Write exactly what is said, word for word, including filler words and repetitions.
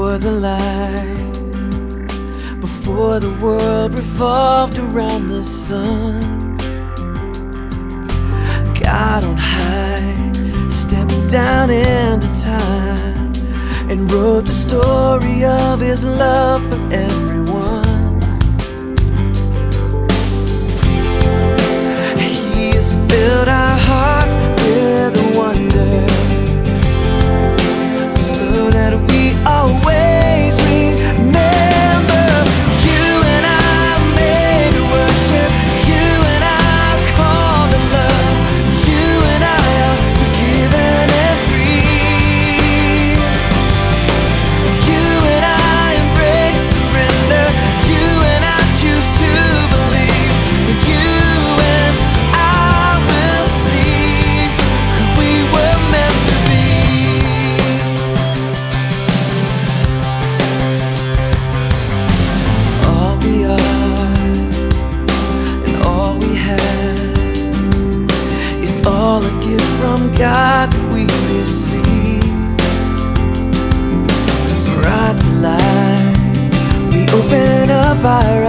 Before the light, before the world revolved around the sun, God on high stepped down into time and wrote the story of His love for everyone. He has filled our hearts with wonder, so that we always remember. You and I are made to worship. You and I are called to love. You and I are forgiven and free. You and I embrace surrender. You and I choose to believe that you and I will see who we were meant to be. All we are and all we have is all a gift from God that we receive. Brought to life, we open up our